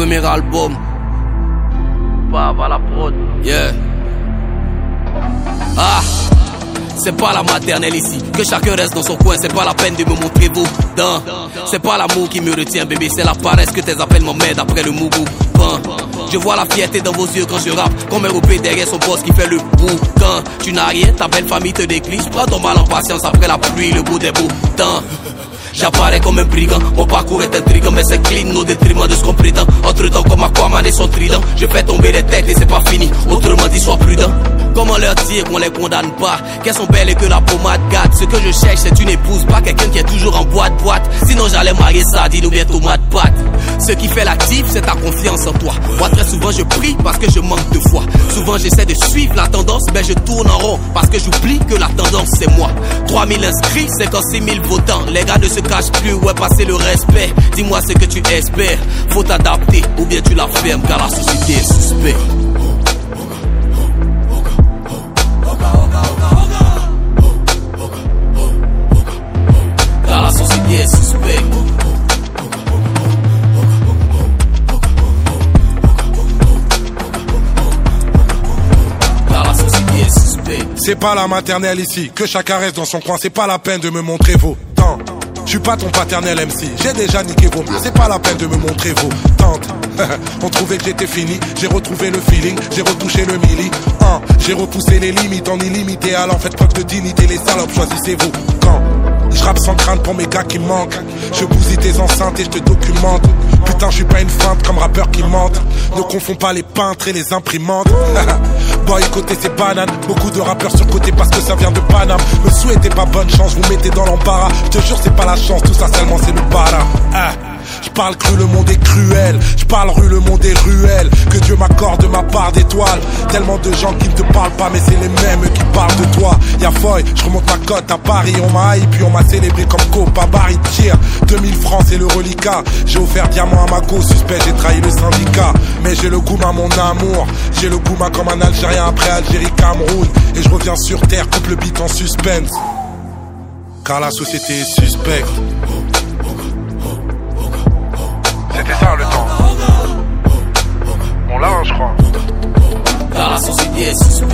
premier album. Pav à la prod. Yeah. Ah, c'est pas la maternelle ici, que chacun reste dans son coin, c'est pas la peine de me montrer vos dents. C'est pas l'amour qui me retient bébé, c'est la paresse que tes appels m'emmènent après le mougou. Je vois la fierté dans vos yeux quand je rappe, comme un roupé derrière son boss qui fait le boucan. Tu n'as rien, ta belle famille te décline, prends ton mal en patience après la pluie, le beau des beaux temps. J'apparais comme un brigand, mon parcours est intriguant, mais c'est clean au détriment de ce qu'on prétend. Entre temps comme Aquaman et son trident, je fais tomber les têtes et c'est pas fini, autrement dit sois prudent. Comment leur dire qu'on les condamne pas, qu'elles sont belles et que la pommade gâte. Ce que je cherche c'est une épouse, pas quelqu'un qui est toujours en boîte. Sinon j'allais marier Sardine ou bien tomate pâte. Ce qui fait l'actif c'est ta confiance en toi. Moi très souvent je prie parce que je manque de foi. Souvent j'essaie de suivre la tendance, mais je tourne en rond parce que j'oublie que la tendance c'est moi. 3000 inscrits, 56 000 votants. Les gars ne se cachent plus, ouais passer le respect. Dis-moi ce que tu espères, faut t'adapter ou bien tu la fermes car la société est suspecte. Car la société est suspecte. Car la société est suspecte. C'est pas la maternelle ici, que chacun reste dans son coin, c'est pas la peine de me montrer vos temps. Je suis pas ton paternel MC, j'ai déjà niqué vos mains, c'est pas la peine de me montrer vos tentes. On trouvait que j'étais fini, j'ai retrouvé le feeling, j'ai retouché le milli. J'ai repoussé les limites en illimité, alors faites preuve de dignité, les salopes, choisissez vos camps. Je rappe sans crainte pour mes gars qui manquent. Je bousille tes enceintes et je te documente. Putain, je suis pas une feinte comme rappeur qui mente. Ne confonds pas les peintres et les imprimantes. Boycotter ces bananes. Beaucoup de rappeurs surcotés parce que ça vient de Paname. Me souhaitez pas bonne chance, vous mettez dans l'embarras. Je te jure, c'est pas la chance, tout ça seulement c'est le bara. Je parle cru, le monde est cruel. Je parle rue, le monde est ruel. Que Dieu m'accorde de ma part d'étoiles. Tellement de gens qui ne te parlent pas, mais c'est les mêmes qui parlent de toi. Y'a Foy, je remonte ma cote à Paris. On m'a haï, puis on m'a célébré comme Copa Barry Tire. 2000 francs, c'est le reliquat. J'ai offert diamant à ma go, suspect, j'ai trahi le syndicat. Mais j'ai le goût à mon amour. J'ai le goût comme un Algérien après Algérie, Cameroun. Et je reviens sur terre, coupe le beat en suspense. Car la société est suspecte. C'était ça le temps. On l'a, je crois. Car la société est suspecte.